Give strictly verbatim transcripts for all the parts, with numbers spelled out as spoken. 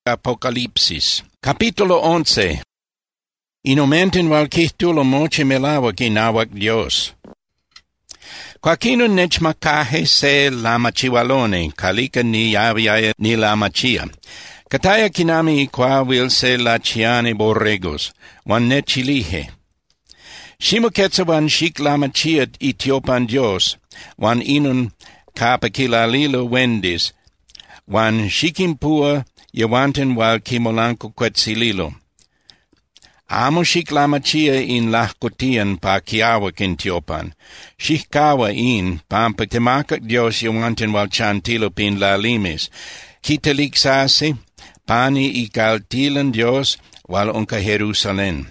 Apocalipsis. Capítulo once. Inumenten walkihtulo moche melawak inawak Dios. Quaquino nechmacaje se lamachiwalone, kalika ni yavia ni lamachia. Kataya kinami qua will se lachiane borregos, wan nechilige. Shimoketsa wan shik lamachia Ethiopan Dios, wan inun kapakilalilo wendis, wan shikimpua yawanten wal kimolanko quetzililo. Amo shik lamachia in lahkotian pa kiawak in Tiopan. Shikawa in pampa temakak Dios yawanten wal chantilo pin lalimis. Kitaliksasi pani ikaltilan Dios wal unka Jerusalén.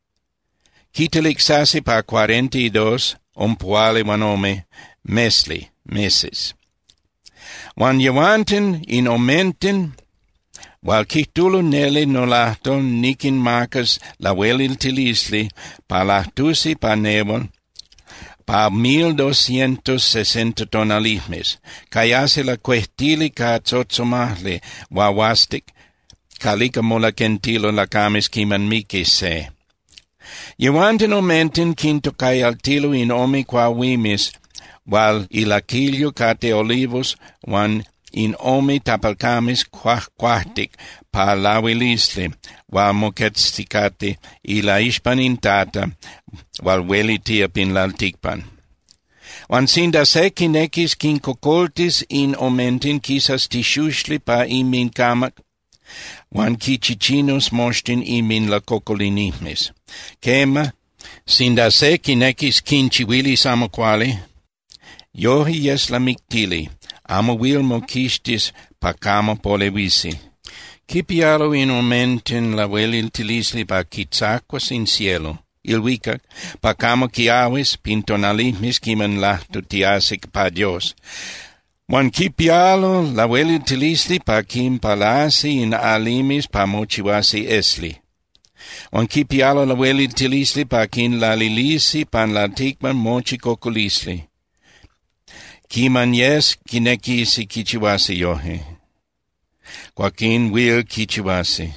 Kitaliksasi pa cuarenta y dos umpuale wanome mesli, meses. Wan yawanten in omenten wal kihtulo nele nolahto nikin marcas la welil tilisli pa lahtusi pa nebon pa mil doscientos sesenta tonalismes, kayase la cuestili ka tzotzomahli wawastik, kalika mola kentilo la kamis kiman miki se. Yewanten omenten kinto kayaltilo in omi qua wimis, wal ilakilio kate olivos, wan in omi tapalkamis quah quahtik pa lawilisli, wal moketstikate ila ishpanintata, wal welitia pin laltikpan. Wan sinda se kinekis kinkokoltis in omentin kisas tishushli pa imin kamak, wan kichichinos mostin imin la kokolinihmis. Kema, sinda se kinekis kinchiwilis amoquali, yohi yes la miktili, amo wil mokistis pa kamo polevisi. Kipialo in omenten la welil tilisli pa kitsaquas in cielo. Ilwikak, pa kamo kiawis pintonalismis kiman lahtu tiasik pa Dios. Wan kipialo la welil tilisli pa kim palasi in alimis pa mochiwasi esli. Wan kipialo la welil tilisli pa kin la lilisi pan la tikman mochi kokulisli. Kiman yes kinekisi kichiwasi yohe. Quakin will kichiwasi.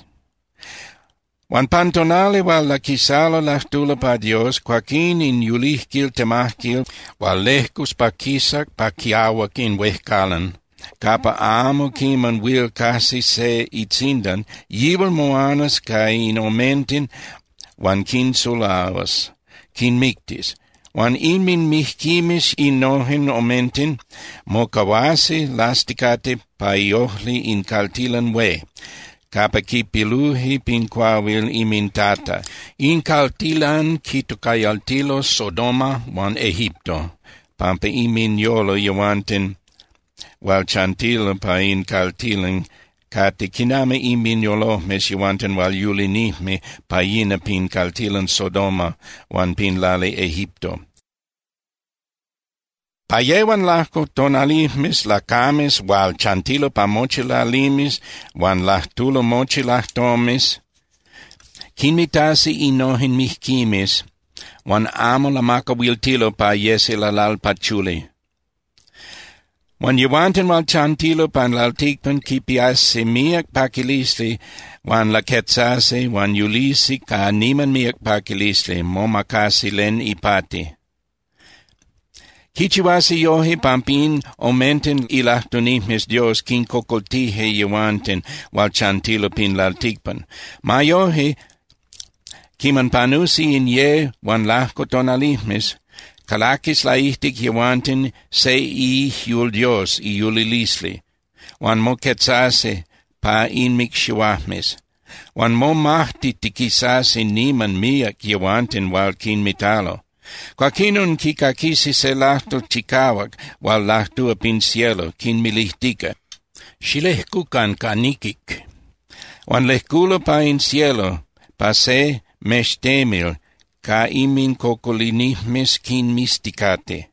Wan pantonale wal la kisalo lahtula pa Dios, quakin in yulihkil temahkil, wal lehkus pa kisak pa kiawak in wehkalan. Kapa amo kiman will kasi se itzindan, yibal moanas kai in omentin, wan kin sulawas, kin miktis. Wan inmin mihkimis inohen omentin, mokawasi lastikate pa iohli in kaltilan we, kapa ki piluhi pin quawil imintata, in kaltilan kitokayaltilo Sodoma wan Egipto, pampa imin yolo yawanten, wal chantilo pa in kaltilan, kate kiname imin yolo mes yawanten wal yulinihme pa yina pin kaltilan Sodoma wan pin lale Egipto. Payewan lahko tonalismis la kamis wal chantilo pa mochi la limis wan lahtulo mochi lahtomis, kinmitasi inohin mihkimis, wan amo la makawiltilo pa yesi la lalpachuli. Wan yawanten wal chantilo pan laltikpan kipiasi miak pakilisli, wan la ketsase wan yulisi ka niman miak pakilisli, momakasi len ipati. Kichiwasi yohi pampin omenten ilahtonihmes Dios kin kokoltihe yawanten wal chantilo pin laltikpan. Ma yohi kiman panusi in ye wan lahko tonalihmes, kalakis laihtik yawanten se i yul Dios i yulilisli, wan moketsase pa in mikshiwahmes, wan mo mahti tikisase niman miak yawanten wal kin mitalo. Quaquinun kikakisi se lahto chikawak, wal lahtua pin cielo, kin milihtika. Shilehkukan kanikik. Wan lehkulo pa in cielo, pa se meshtemil, ka imin kokolinihmes kin mistikate.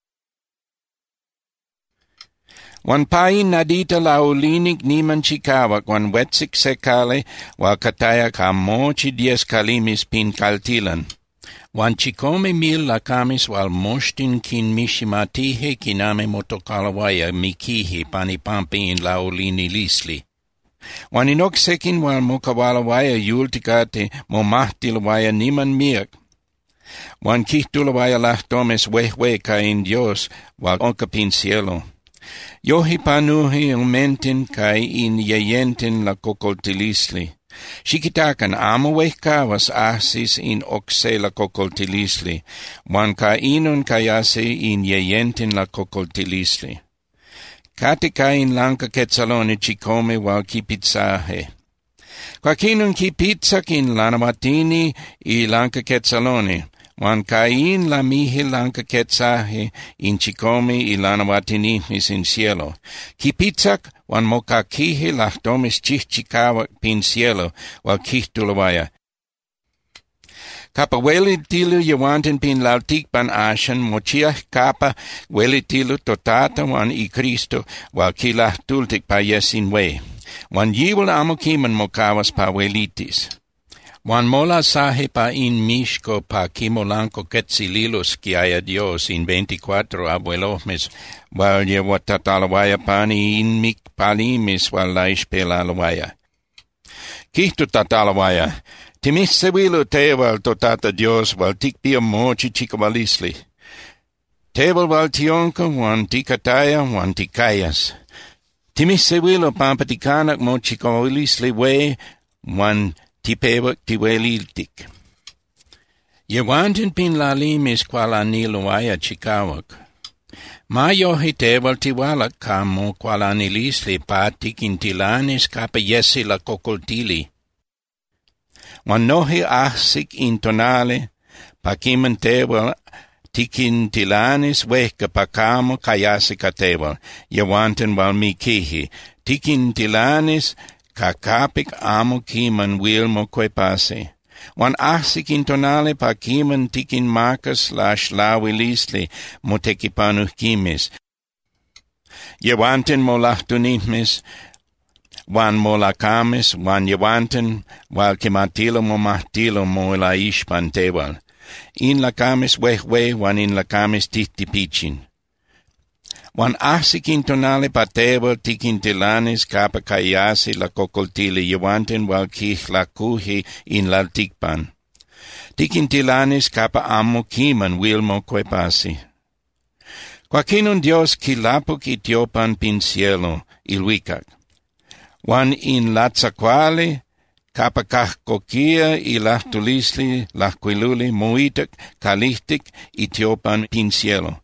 Wan pain nadita laulinik niman chikawak, wan wetsik sekale, wal kataya ka mochi dies kalimis pin kaltilan. Wan chikome mil la kamis wal mostin kin mishimatihe kiname motokalawaya mikihi panipampi in laulini lisli. Wan inoksekin wal mokawalawaya yultikate momahtilawaya niman miak. Wan kihtulawaya lahtomes wehwe kain Dios wal onkapin cielo. Yohi panuhi umenten kai in yeyenten la kokoltilisli. Shikitakan amo wehkawas asis in okse la kokoltilisli. Wan kainun kayase in yeyenten la kokoltilisli. Kati kain lanka ketsaloni chikome wal kipitsahe. Kwakinun kipitsak in lanamatini i lanka ketsaloni. Wan kain la mihi lanka ketsahe in chikome i lanamatini mis in cielo. Kipitsak wan mokakihe lahtomis chichikawa pin cielo wal kihtulawaya. Kapa welitilu yawanten pin laltikpan ashan mochiah kapa welitilu totata wan i Cristo wal kilahtultik pa yesin we. Wan yiwal amokiman mokawas pa welitis. Wan mola sahe pa in mishko pa kimolanko ketzililus kiaya Dios in veinticuatro abuelohmes wal yewatatalawaya pani in mik palimis wal laishpelalawaya. Kihtu tatalawaya. Timissewilu teval totata Dios wal tikpia mochi chikawalisli. Teval wal tionka wan tikataya wan tikayas. Timissewilu pampatikanak mo chikawalisli we wan tipewak tiweliltik. Yewanten pin lalimis kwal anilawaya chikawak. Mayohi teval tiwalak kamo kwal anilisli patik intilanis kapa yesi la kokoltili. Wan nohi ahsik intonale, pakiman tewal, tikin tilanis wehka pakamo kayasika tewal, yawanten wal mikihi, tikin tilanis kakapik amo kiman wilmo kwepase. Wan ahsik intonale pakiman tikin makas lash lawilisli motekipanuh kimis. Yawanten molahtunitmis, wan molakamis, wan yawanten, wal kimatilo momahtilo mo la ishpan tewal. In lakamis wehwe, wan in lakamis tihtipichin. Wan ahsik intonale pa tewal tikintilanis kapa kayasi la kokoltili yawanten wal kih lakuhi in laltikpan. Tikintilanis kapa amo kiman wilmo kwepasi. Kwakinun Dios kilapuk itiopan pin cielo ilwikak. Wan in latzakwale, kapa kahkokia i lahtulisli, lahquiluli, moitak, kalihtik, itiopan pin cielo.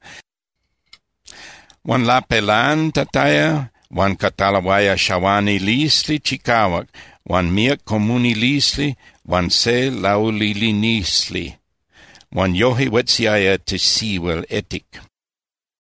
Wan la pelan tataya, wan katalawaya shawani lisli chikawak, wan miak komuni lisli, wan se laulili nisli. Wan yohi wetsiaya tisiwel etik.